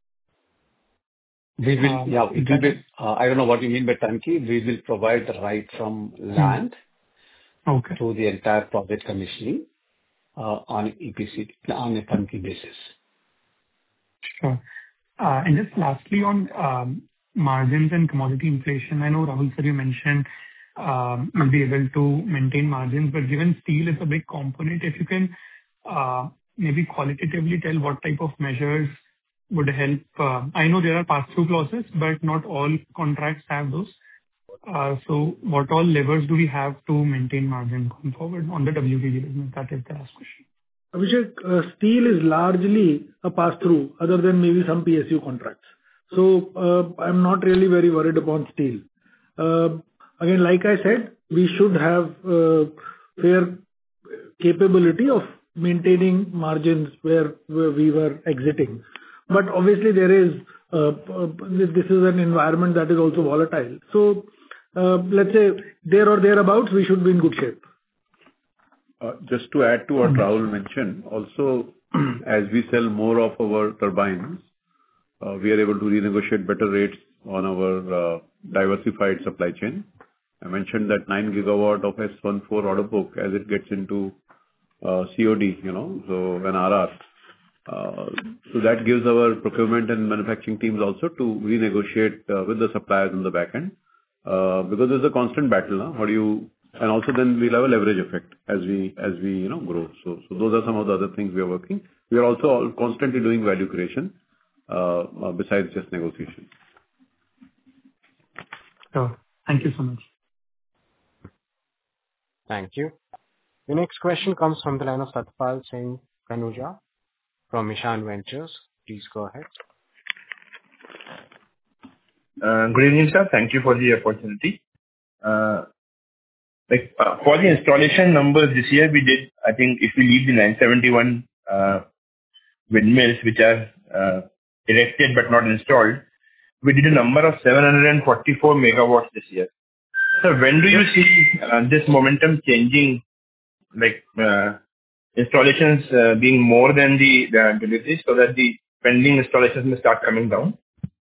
We will, Um, yeah, Is it will that be, uh, I don't know what you mean by turnkey. We will provide the right from Hmm. land Okay. to the entire project commissioning uh, on E P C, on a turnkey basis. Sure. Uh, And just lastly, on um, margins and commodity inflation, I know, Rahul, sir, you mentioned um, you'll be able to maintain margins, but given steel is a big component, if you can uh, maybe qualitatively tell what type of measures would help. uh, I know there are pass-through clauses, but not all contracts have those. Uh, So what all levers do we have to maintain margin going forward on the W T G business? That is the last question. Abhishek, uh, steel is largely a pass-through other than maybe some P S U contracts. So, uh, I'm not really very worried upon steel. Uh, Again, like I said, we should have uh, fair capability of maintaining margins where where we were exiting. But obviously there is, uh, uh, this is an environment that is also volatile. So, uh, let's say there or thereabouts, we should be in good shape. Uh, Just to add to what Rahul mentioned, also, as we sell more of our turbines, uh, we are able to renegotiate better rates on our uh, diversified supply chain. I mentioned that nine gigawatt of S one four order book as it gets into uh, C O D, you know, so an R R. Uh, So that gives our procurement and manufacturing teams also to renegotiate uh, with the suppliers in the back end. Uh, Because there's a constant battle, huh? How do you... And also then we'll have a leverage effect as we, as we, you know, grow. So, so those are some of the other things we are working. We are also all constantly doing value creation, uh, uh, besides just negotiation. So thank you so much. Thank you. The next question comes from the line of Satpal Singh Kanuja from Ishan Ventures. Please go ahead. Uh, Good evening, sir. Thank you for the opportunity. Uh, Like, uh, for the installation numbers this year, we did, I think if we leave the nine seventy-one uh, windmills, which are uh, erected but not installed, we did a number of seven hundred forty-four megawatts this year. So when do you see uh, this momentum changing, like uh, installations uh, being more than the the deliveries, so that the pending installations may start coming down?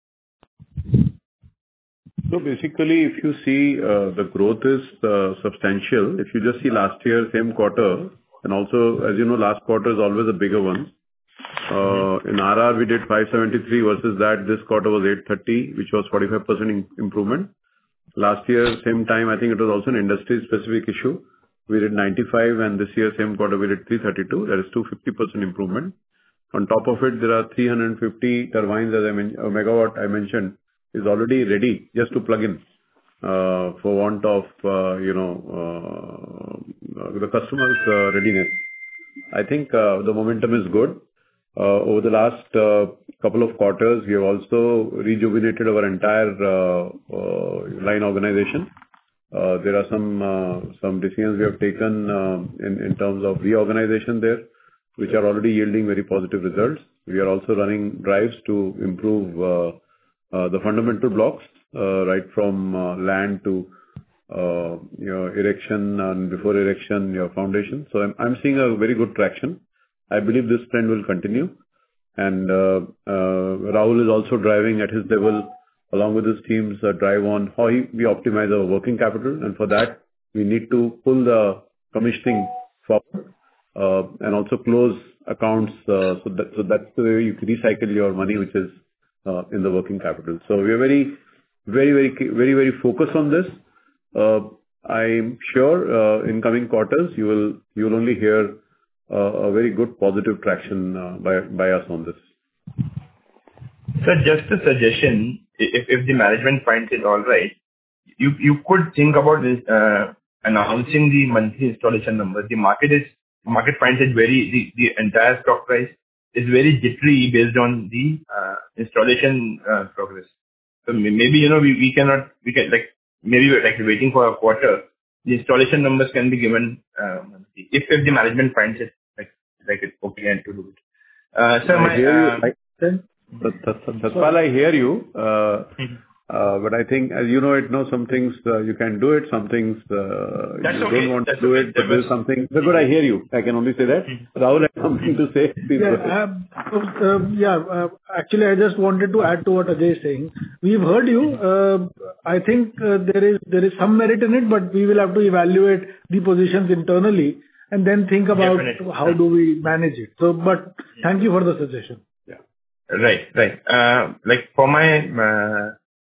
So basically, if you see, uh, the growth is uh, substantial. If you just see last year, same quarter, and also, as you know, last quarter is always a bigger one. Uh, In R R, we did five seventy-three versus that this quarter was eight thirty, which was forty-five percent im- improvement. Last year, same time, I think it was also an industry-specific issue. We did ninety-five, and this year, same quarter, we did three thirty-two. That is two hundred fifty percent improvement. On top of it, there are three hundred fifty turbines, as I mentioned, uh, megawatt I mentioned, is already ready just to plug in, uh, for want of, uh, you know, uh, the customer's uh, readiness. I think uh, the momentum is good. Uh, Over the last uh, couple of quarters, we have also rejuvenated our entire uh, uh, line organization. Uh, There are some uh, some decisions we have taken uh, in in terms of reorganization there, which are already yielding very positive results. We are also running drives to improve uh, uh, the fundamental blocks, uh, right from uh, land to uh, your erection and before erection, your foundation. So I'm I'm seeing a very good traction. I believe this trend will continue. And uh, uh, Rahul is also driving at his level, along with his team's uh, drive on how he- we optimize our working capital. And for that, we need to pull the commissioning forward, uh, and also close accounts, uh, so that so that's the way you recycle your money, which is uh, in the working capital. So we are very, very, very, very, very focused on this. Uh, I'm sure uh, in coming quarters, you will you will only hear uh, a very good positive traction uh, by by us on this. Sir, just a suggestion, if if the management finds it all right, you you could think about this, uh, announcing the monthly installation numbers. The market is market finds it very, the the entire stock price is very jittery based on the uh, installation uh, progress. So may- maybe, you know, we we cannot, we can, like, maybe we're, like, waiting for a quarter. The installation numbers can be given uh, monthly, if if the management finds it, like, like it's okay and to do it. Uh, So I my... hear you. uh, I- That- that- that- That's why I hear you. Uh, Mhm. uh, But I think, as you know it, no, some things uh, you can do it, some things uh, That's you okay. don't want to That's do okay. it, but There there's was- something. But good, I hear you. I can only say that. Rahul has something to say. Please go Yeah. ahead. uh, so, uh, Yeah. uh, Actually, I just wanted to add to what Ajay is saying. We've heard you. uh, I think uh, there is there is some merit in it, but we will have to evaluate the positions internally and then think about Definitely. how do we manage it. So, but thank you for the suggestion. Right. Right. Uh, Like, for my uh,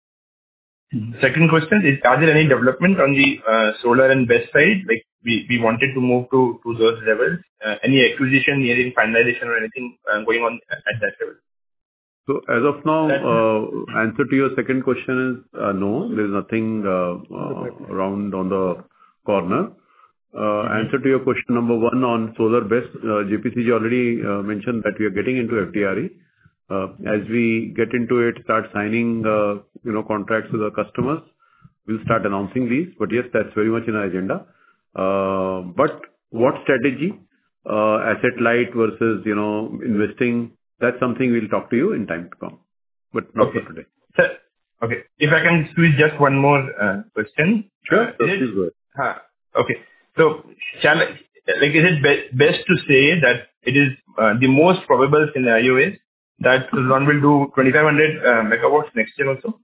second question is, are there any development on the uh, solar and BESS side? Like, we we wanted to move to to those levels. Uh, Any acquisition nearing finalization or anything uh, going on at that level? So as of now, That- uh, answer to your second question is uh, no, there is nothing uh, uh, around on the corner. Uh, Answer to your question number one on solar BESS, uh, J P C G already uh, mentioned that we are getting into F D R E. Uh, As we get into it, start signing, uh, you know, contracts with the customers, we'll start announcing these. But yes, that's very much in our agenda. Uh, But what strategy, uh, asset light versus, you know, investing, that's something we'll talk to you in time to come, but not Okay. for today. Sir, okay. If I can squeeze just one more uh, question. Sure. Uh, So is it- please go ahead. Huh, Okay. So shall I, like, is it be- best to say that it is uh, the most probable scenario is that Suzlon will do twenty-five hundred uh, megawatts next year also?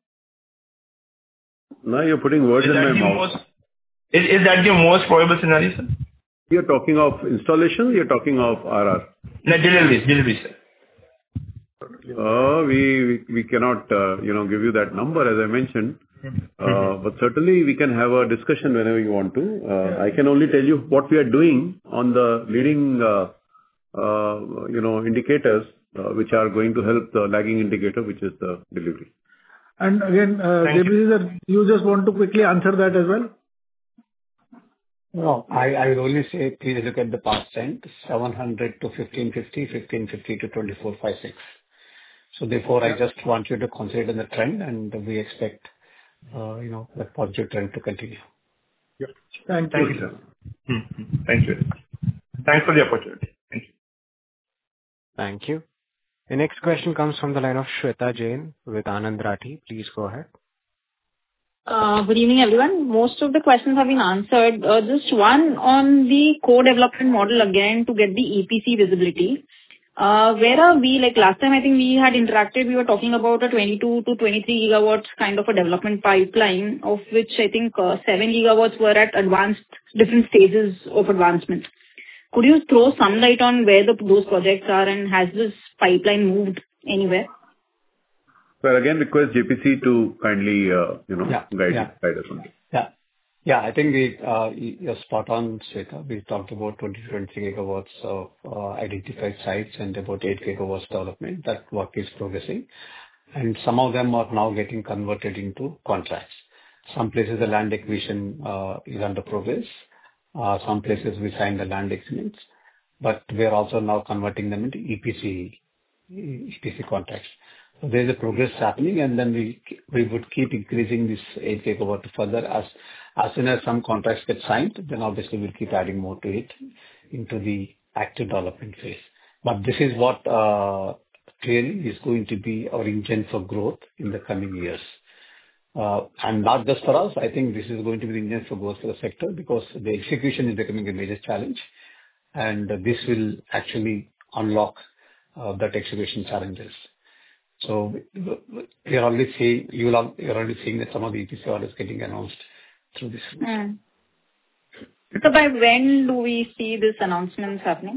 Now you're putting words Is in that my the mouth. most, is is that the most probable scenario, sir? You're talking of installation, you're talking of R R. No, deliveries, deliveries, sir. Uh, We we we cannot, uh, you know, give you that number, as I mentioned. Uh, But certainly we can have a discussion whenever you want to. Uh, I can only tell you what we are doing on the leading, uh, uh, you know, indicators, uh, which are going to help the lagging indicator, which is the delivery. And again, uh, Thank J P C, sir, you just want to quickly answer that as well? No, I I will only say, please look at the past trend, seven hundred to fifteen fifty, fifteen fifty to twenty-four fifty-six. So therefore, I just want you to consider the trend, and we expect uh, you know that positive trend to continue. Yeah. Thank you. Thank you, sir. Mm-hmm. Thank you. Thanks for the opportunity. Thank you. Thank you. The next question comes from the line of Shweta Jain with Anand Rathi. Please go ahead. Uh, Good evening, everyone. Most of the questions have been answered. Uh, Just one on the co-development model again to get the E P C visibility. Uh, Where are we? Like last time, I think we had interacted, we were talking about a twenty-two to twenty-three gigawatts kind of a development pipeline, of which I think uh, seven gigawatts were at advanced, different stages of advancement. Could you throw some light on where the those projects are, and has this pipeline moved anywhere? Well, again, request J P C to kindly, uh, you know, Yeah, guide yeah. guide us on this. Yeah. Yeah, I think we, uh, you're spot on, Shweta. We talked about twenty to twenty-three gigawatts of uh, identified sites and about eight gigawatts development. That work is progressing, and some of them are now getting converted into contracts. Some places the land acquisition uh, is under progress. Uh, Some places we signed the land agreements, but we are also now converting them into E P C E P C contracts. So there is a progress happening, and then we we would keep increasing this eight gigawatt further. As as soon as some contracts get signed, then obviously we'll keep adding more to it into the active development phase. But this is what uh, clearly is going to be our engine for growth in the coming years. Uh, and not just for us, I think this is going to be the engine for growth for the sector, because the execution is becoming a major challenge, and uh, this will actually unlock uh, that execution challenges. So we are already seeing, you will al- you're already seeing that some of the E P C orders getting announced through this. Mm. So by when do we see these announcements happening?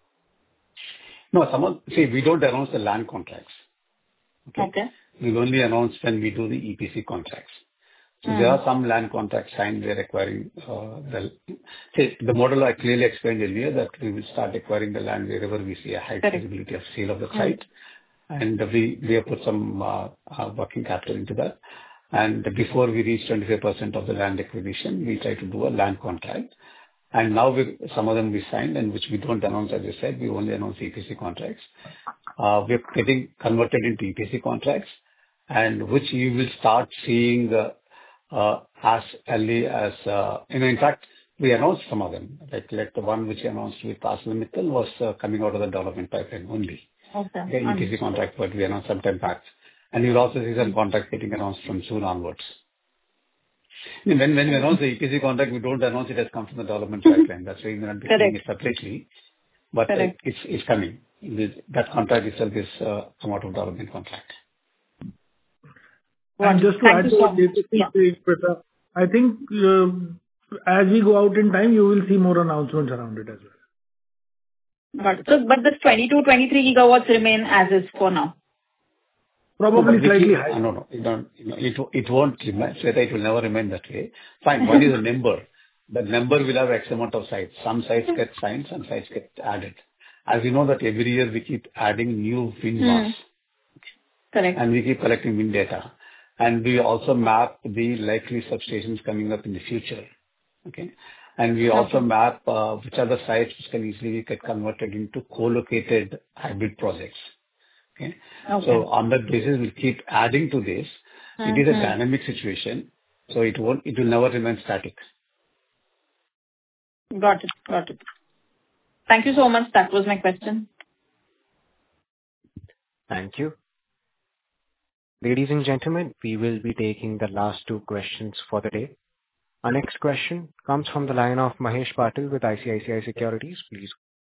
No, some of, see, we don't announce the land contracts. Okay. Okay. We only announce when we do the E P C contracts. So Mm. there are some land contracts signed. We are acquiring uh, the, see, the model I clearly explained earlier, that we will start acquiring the land wherever we see a high Correct. feasibility of sale of the Mm. site. And we, we have put some uh, uh, working capital into that. And before we reach twenty-five percent of the land acquisition, we try to do a land contract. And now we, some of them we signed, and which we don't announce, as I said, we only announce E P C contracts. Uh, we're getting converted into E P C contracts, and which you will start seeing uh, uh, as early as, uh, you know, in fact, we announced some of them. Like, like the one which we announced with ArcelorMittal was uh, coming out of the development pipeline only. Okay. The E P C contract, but we announced sometime back. And you'll also see some contracts getting announced from June onwards. I mean, When when we announce the E P C contract, we don't announce it has come from the development pipeline. That's why we're not doing it separately. But uh, Correct. it's it's coming. This- That contract itself is uh, come out of development contract. And just to Thank add you to so what much. J P C Yeah. says, Shweta, I think uh, as we go out in time, you will see more announcements around it as well. Got it. So, but this twenty-two, twenty-three gigawatts remain as is for now. No, Probably but we slightly keep, higher. uh, no, no, it don't, you know, it, it won't remain, Shweta, it will never remain that way. Fine, what is the number? The number will have X amount of sites. Some sites get signed, some sites get added. As you know that every year we keep adding new wind Hmm. mass, Correct. and we keep collecting wind data. And we also map the likely substations coming up in the future. Okay. And we also Okay. map uh, which are the sites which can easily get converted into co-located hybrid projects. Okay. Okay. So on that basis, we'll keep adding to this. It is a Mhm. dynamic situation, so it won't, it will never remain static. Got it. Got it. Thank you so much. That was my question. Thank you. Ladies and gentlemen, we will be taking the last two questions for the day. Our next question comes from the line of Mahesh Patil with I C I C I Securities. Please.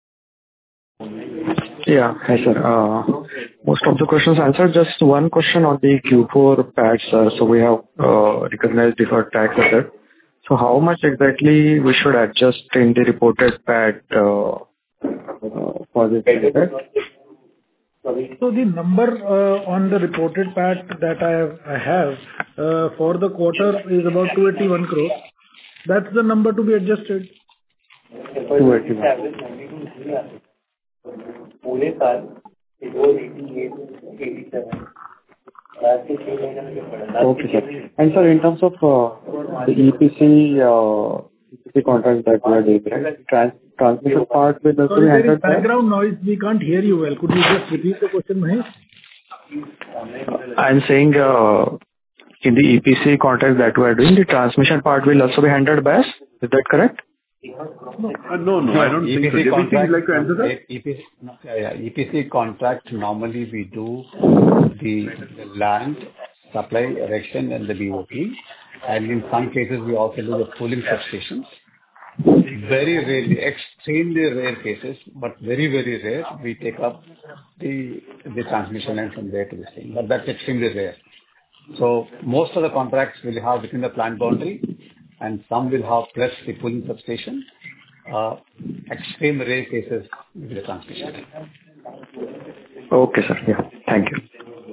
Yeah. Hi, sir. Uh, Most of the questions answered. Just one question on the Q four P A T, sir. So we have uh, recognized deferred tax asset. So how much exactly we should adjust in the reported P A T uh, uh, for this period? So the number uh, on the reported P A T that I have, I have uh, for the quarter is about two hundred eighty-one crores. That's the number to be adjusted. two eighty-one. पूरे साल it was eighty-eight, eighty-seven. Last year same महीने में जो पड़ा. Okay, sir. And sir, in terms of uh, the E P C uh, E P C contract that we are doing, right? Trans- transmission part with the Sorry, there is three hundred. background noise. We can't hear you well. Could you just repeat the question, Mahesh? I'm saying uh, in the E P C contract that we are doing, the transmission part will also be handled by us. Is that correct? Uh, No, no, I don't E P think so. C J P C, would you contract, like to answer that? E P C, no, yeah, yeah, E P C contract, normally we do the the land, supply, erection, and the B O P. And in some cases, we also do the pooling substations. Very rarely, extremely rare cases, but very, very rare, we take up the the transmission line from there to this thing. But that's extremely rare. So most of the contracts will have within the plant boundary, and some will have plus the pooling substation. Uh, extreme rare cases with the transmission line. Okay, sir. Yeah. Thank you.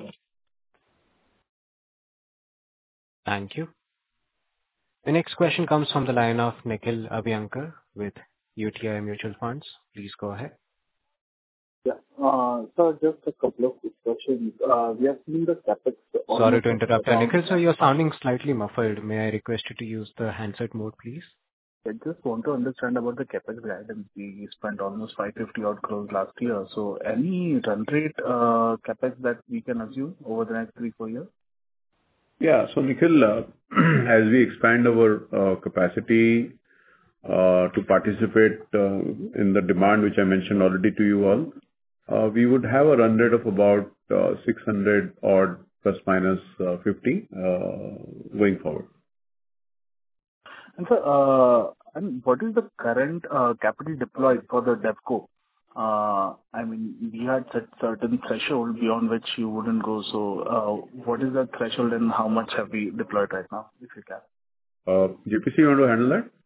Thank you. The next question comes from the line of Nikhil Abhyankar with U T I Mutual Funds. Please go ahead. Yeah. Uh, Sir, just a couple of quick questions. Uh, We are seeing the CapEx. Sorry to interrupt, Nikhil, sir, you're sounding slightly muffled. May I request you to use the handset mode, please? I just want to understand about the CapEx guidance. We spent almost five hundred fifty odd crores last year. So any run rate uh, CapEx that we can assume over the next three, four years? Yeah. So, Nikhil, uh, as we expand our uh, capacity uh, to participate uh, in the demand, which I mentioned already to you all, uh, we would have a run rate of about uh, six hundred odd plus minus uh, fifty uh, going forward. And sir, uh, and what is the current uh, capital deployed for the DevCo? Uh, I mean, we had set certain threshold beyond which you wouldn't go. So, uh, what is that threshold and how much have we deployed right now, if you can? Uh, J P C, you want to handle that?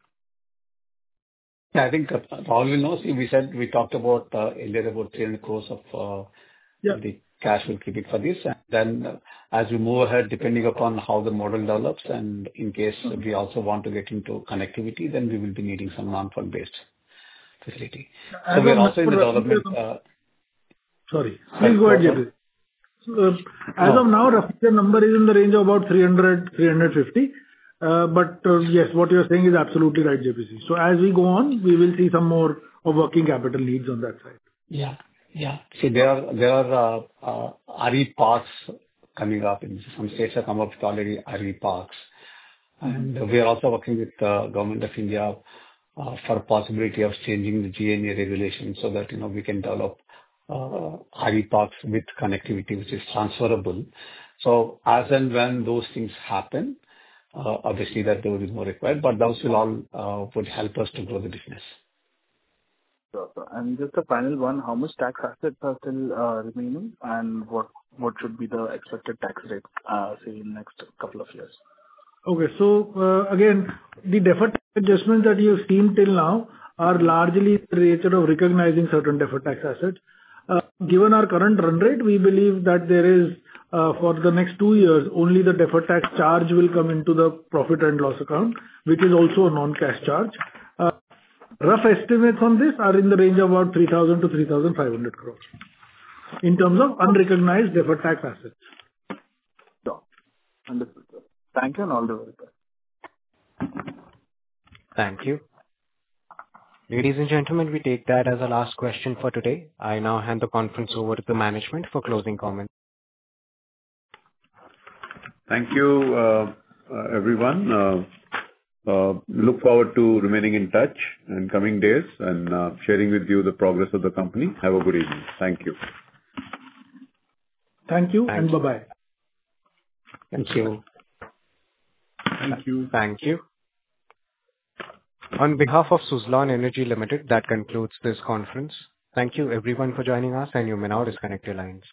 Yeah, I think uh, Rahul will know. See, we said we talked about uh, earlier about three hundred crores of uh, Yeah. the cash will keep it for this. And then uh, as we move ahead, depending upon how the model develops, and in case we also want to get into connectivity, then we will be needing some non-fund based facility. So As we of are also in the now, development. uh, Sorry. Sorry, Please go ahead, go J P. So, uh, As No. of now, roughly the number is in the range of about three hundred, three hundred fifty. Uh, But uh, yes, what you're saying is absolutely right, J P C. So as we go on, we will see some more of working capital needs on that side. Yeah. Yeah. See, there are there are uh, uh, R E parks coming up. In some states have come up with already R E parks. And we are also working with the Government of India uh, for possibility of changing the G N A regulation so that, you know, we can develop uh, R E parks with connectivity, which is transferable. So as and when those things happen, uh, obviously that there will be more required, but those will all uh, would help us to grow the business. Sure, sir. And just a final one, how much tax assets are still uh, remaining, and what what should be the expected tax rate, uh, say, in next couple of years? Okay. So, uh, again, the deferred tax adjustments that you've seen till now are largely in the nature of recognizing certain deferred tax assets. Uh, Given our current run rate, we believe that there is, uh, for the next two years, only the deferred tax charge will come into the profit and loss account, which is also a non-cash charge. Uh, Rough estimates on this are in the range of about three thousand to three thousand five hundred crores in terms of unrecognized deferred tax assets. Sure. Understood, sir. Thank you, and all the very best. Thank you. Ladies and gentlemen, we take that as a last question for today. I now hand the conference over to the management for closing comments. Thank you, uh, uh, everyone. Uh, uh, Look forward to remaining in touch in coming days and uh, sharing with you the progress of the company. Have a good evening. Thank you. Thank you, Thank and you. bye-bye. Thank you. Thank you. Thank you. On behalf of Suzlon Energy Limited, that concludes this conference. Thank you everyone for joining us, and you may now disconnect your lines.